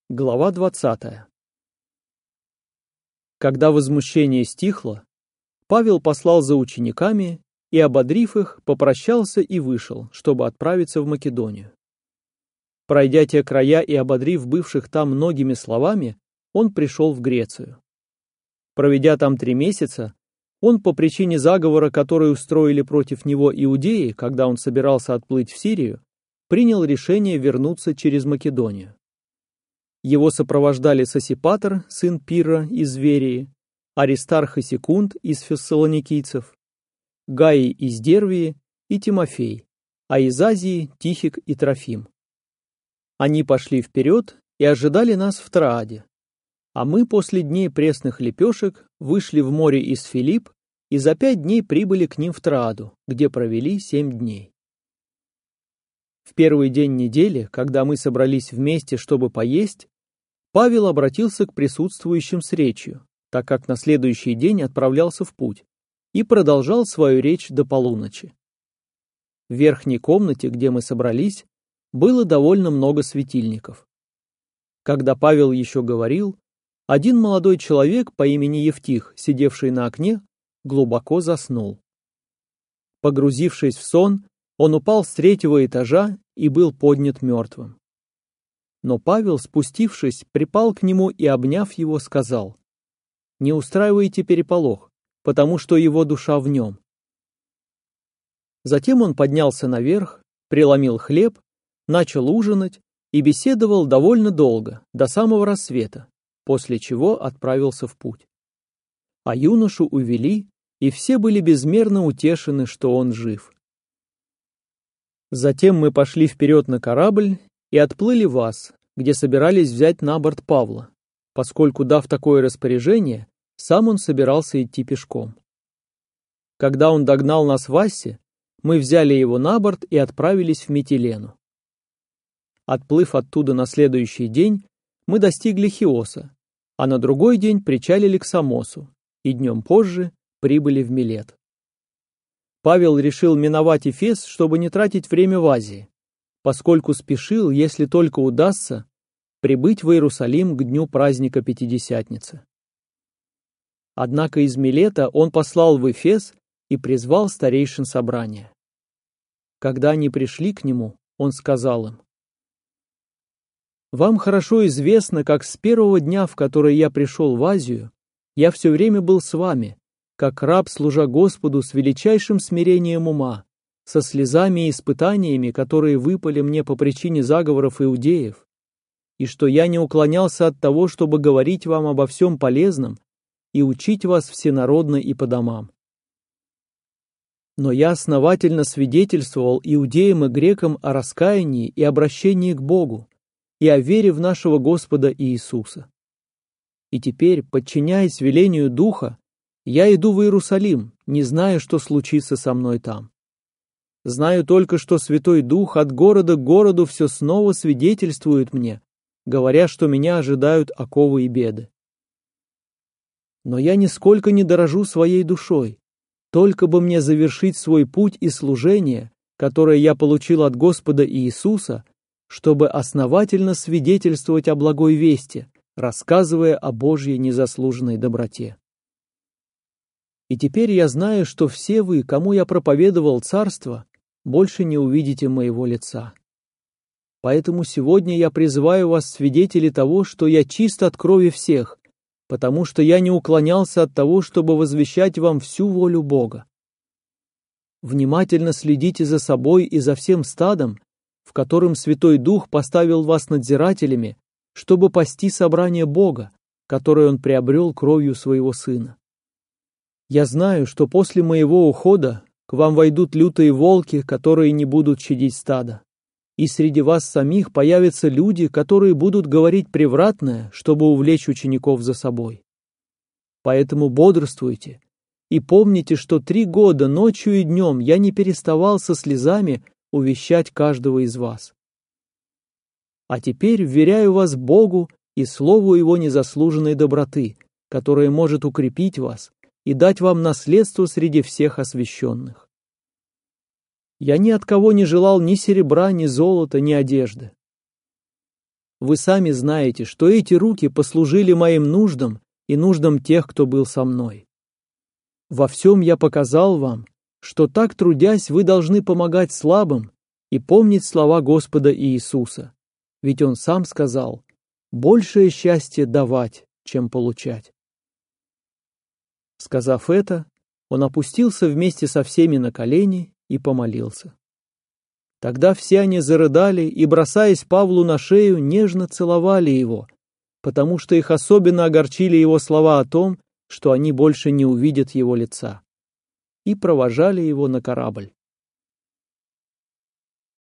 Глава 20. Когда возмущение стихло, Павел послал за учениками и, ободрив их, попрощался и вышел, чтобы отправиться в Македонию. Пройдя те края и ободрив бывших там многими словами, он пришел в Грецию. Проведя там 3 месяца, он по причине заговора, который устроили против него иудеи, когда он собирался отплыть в Сирию, принял решение вернуться через Македонию. Его сопровождали Сосипатр, сын Пирра из Верии, Аристарх и Секунд из фессалоникийцев, Гаий из Дервии и Тимофей, а из Азии Тихик и Трофим. Они пошли вперед и ожидали нас в Трааде, а мы после дней пресных лепешек вышли в море из Филипп и за 5 дней прибыли к ним в Трааду, где провели 7 дней. В первый день недели, когда мы собрались вместе, чтобы поесть, Павел обратился к присутствующим с речью, так как на следующий день отправлялся в путь, и продолжал свою речь до полуночи. В верхней комнате, где мы собрались, было довольно много светильников. Когда Павел еще говорил, один молодой человек по имени Евтих, сидевший на окне, глубоко заснул. Погрузившись в сон, он упал с 3-го этажа и был поднят мертвым. Но Павел, спустившись, припал к нему и, обняв его, сказал: «Не устраивайте переполох, потому что его душа в нем». Затем он поднялся наверх, преломил хлеб, начал ужинать и беседовал довольно долго, до самого рассвета, после чего отправился в путь. А юношу увели, и все были безмерно утешены, что он жив. Затем мы пошли вперед на корабль и отплыли в Ас, где собирались взять на борт Павла, поскольку, дав такое распоряжение, сам он собирался идти пешком. Когда он догнал нас в Ассе, мы взяли его на борт и отправились в Митилену. Отплыв оттуда на следующий день, мы достигли Хиоса, а на другой день причалили к Самосу и днем позже прибыли в Милет. Павел решил миновать Эфес, чтобы не тратить время в Азии, поскольку спешил, если только удастся, прибыть в Иерусалим к дню праздника Пятидесятницы. Однако из Милета он послал в Эфес и призвал старейшин собрания. Когда они пришли к нему, он сказал им: «Вам хорошо известно, как с первого дня, в который я пришел в Азию, я все время был с вами, как раб, служа Господу с величайшим смирением ума, со слезами и испытаниями, которые выпали мне по причине заговоров иудеев, и что я не уклонялся от того, чтобы говорить вам обо всем полезном и учить вас всенародно и по домам. Но я основательно свидетельствовал иудеям и грекам о раскаянии и обращении к Богу и о вере в нашего Господа Иисуса. И теперь, подчиняясь велению Духа, я иду в Иерусалим, не зная, что случится со мной там. Знаю только, что Святой Дух от города к городу все снова свидетельствует мне, говоря, что меня ожидают оковы и беды. Но я нисколько не дорожу своей душой, только бы мне завершить свой путь и служение, которое я получил от Господа Иисуса, чтобы основательно свидетельствовать о благой вести, рассказывая о Божьей незаслуженной доброте. И теперь я знаю, что все вы, кому я проповедовал царство, больше не увидите моего лица. Поэтому сегодня я призываю вас, свидетели того, что я чист от крови всех, потому что я не уклонялся от того, чтобы возвещать вам всю волю Бога. Внимательно следите за собой и за всем стадом, в котором Святой Дух поставил вас надзирателями, чтобы пасти собрание Бога, которое Он приобрел кровью Своего Сына. Я знаю, что после моего ухода к вам войдут лютые волки, которые не будут щадить стада, и среди вас самих появятся люди, которые будут говорить превратное, чтобы увлечь учеников за собой. Поэтому бодрствуйте и помните, что 3 года ночью и днем я не переставал со слезами увещать каждого из вас. А теперь вверяю вас Богу и слову Его незаслуженной доброты, которое может укрепить вас и дать вам наследство среди всех освященных. Я ни от кого не желал ни серебра, ни золота, ни одежды. Вы сами знаете, что эти руки послужили моим нуждам и нуждам тех, кто был со мной. Во всем я показал вам, что так трудясь вы должны помогать слабым и помнить слова Господа Иисуса, ведь Он сам сказал: «Большее счастье давать, чем получать». Сказав это, Он опустился вместе со всеми на колени и помолился. Тогда все они зарыдали и, бросаясь Павлу на шею, нежно целовали его, потому что их особенно огорчили его слова о том, что они больше не увидят его лица, и провожали его на корабль.